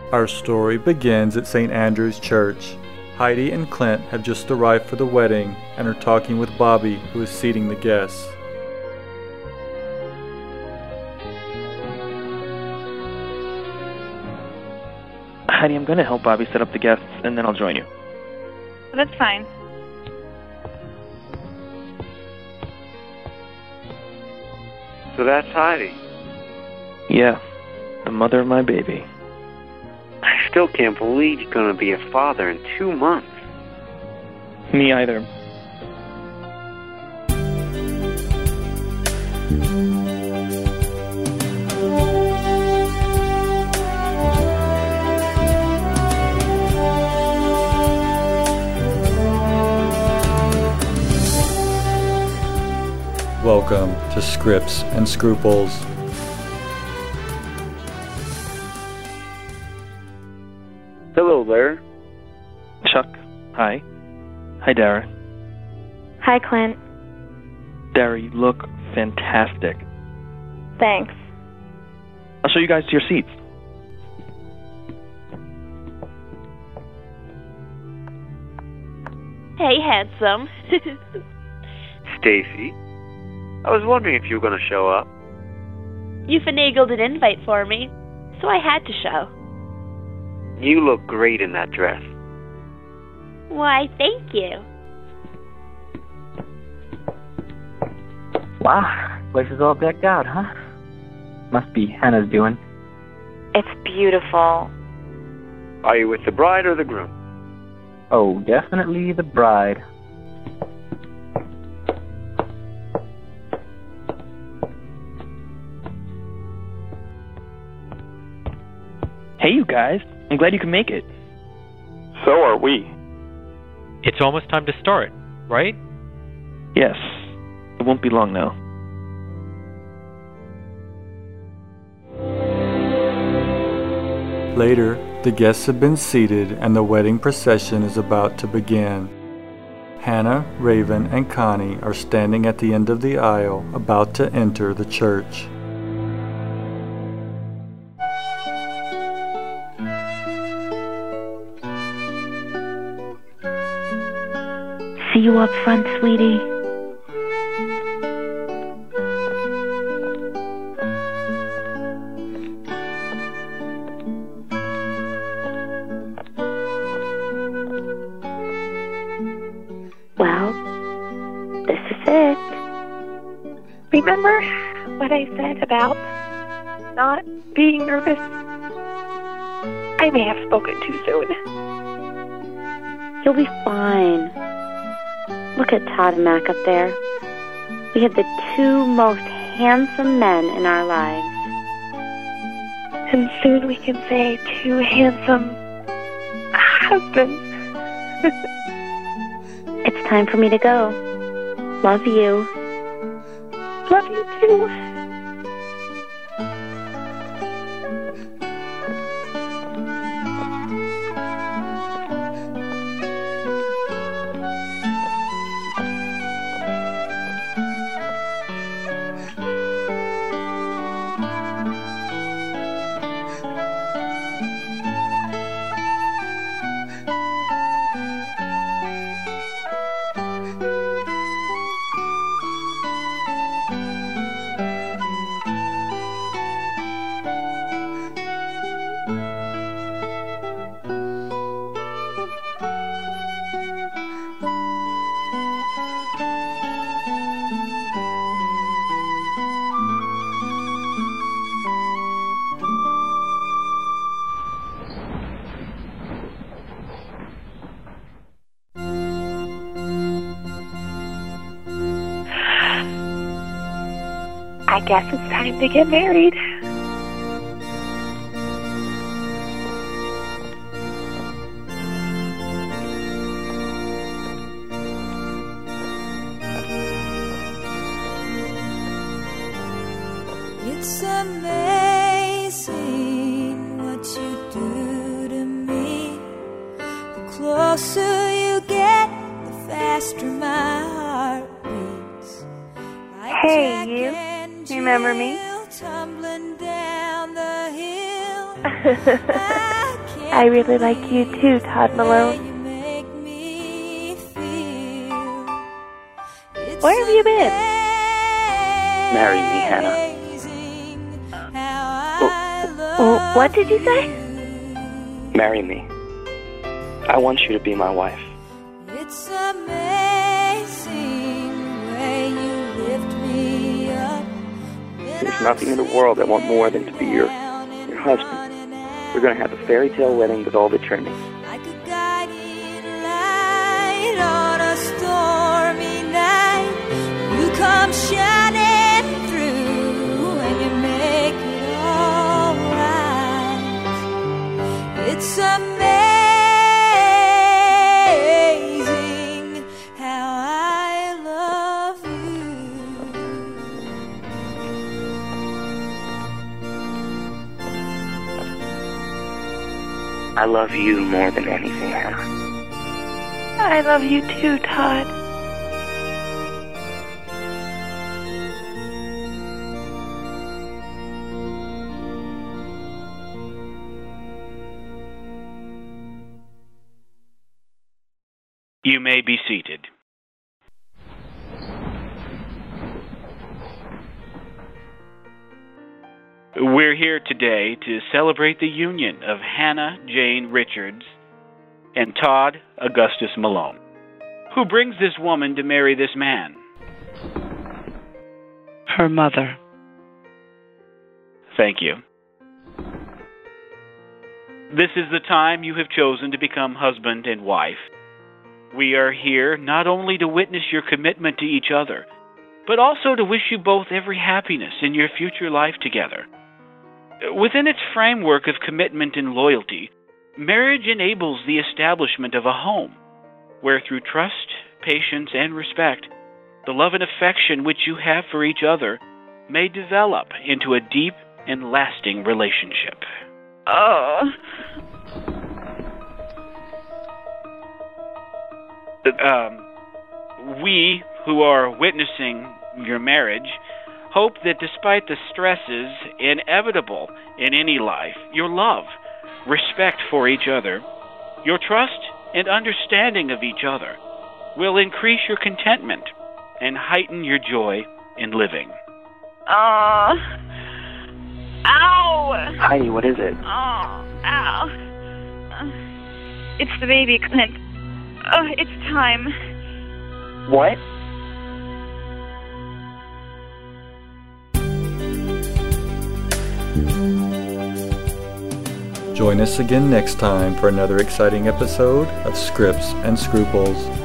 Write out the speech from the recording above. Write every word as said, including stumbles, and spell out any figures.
Our story begins at Saint Andrew's Church. Heidi and Clint have just arrived for the wedding and are talking with Bobby, who is seating the guests. Heidi, I'm going to help Bobby set up the guests, and then I'll join you. That's fine. So that's Heidi. Yeah, the mother of my baby. I still can't believe you're going to be a father in two months. Me either. Welcome to Scripts and Scruples. Hello there. Chuck, hi. Hi, Dara. Hi, Clint. Dara, you look fantastic. Thanks. I'll show you guys to your seats. Hey, handsome. Stacy, I was wondering if you were going to show up. You finagled an invite for me, so I had to show. You look great in that dress. Why, thank you. Wow, place is all decked out, huh? Must be Hannah's doing. It's beautiful. Are you with the bride or the groom? Oh, definitely the bride. Hey, you guys. I'm glad you can make it. So are we. It's almost time to start, right? Yes. It won't be long now. Later, the guests have been seated and the wedding procession is about to begin. Hannah, Raven, and Connie are standing at the end of the aisle about to enter the church. See you up front, sweetie. Well, this is it. Remember what I said about not being nervous? I may have spoken too soon. You'll be fine. Look at Todd and Mac up there. We have the two most handsome men in our lives. And soon we can say two handsome husbands. It's time for me to go. Love you. Love you too. I guess it's time to get married. It's amazing what you do to me. The closer you get, the faster my heart beats. Like Hey, you. Remember me? tumbling down the hill. I I really like you too, Todd Malone. Where have you been? Marry me, Hannah. Oh, what did you say? Marry me. I want you to be my wife. It's amazing the way you lift me up. There's nothing in the world I want more than to be your, your husband. We're going to have a fairy tale wedding with all the trimmings. Like a guiding light on a stormy night. You come shining through and you make it all right. It's amazing how I love you. I love you more than anything, Hannah. I love you too, Todd. You may be seated. We're here today to celebrate the union of Hannah Jane Richards and Todd Augustus Malone. Who brings this woman to marry this man? Her mother. Thank you. This is the time you have chosen to become husband and wife. We are here not only to witness your commitment to each other, but also to wish you both every happiness in your future life together. Within its framework of commitment and loyalty, marriage enables the establishment of a home, where through trust, patience, and respect, the love and affection which you have for each other may develop into a deep and lasting relationship. Oh. Um, we, who are witnessing your marriage, hope that despite the stresses inevitable in any life, your love, respect for each other, your trust and understanding of each other will increase your contentment and heighten your joy in living. Oh. Ow! Heidi, what is it? Oh, ow. Uh, it's the baby, Clint. Oh, it's time. What? Join us again next time for another exciting episode of Scripts and Scruples.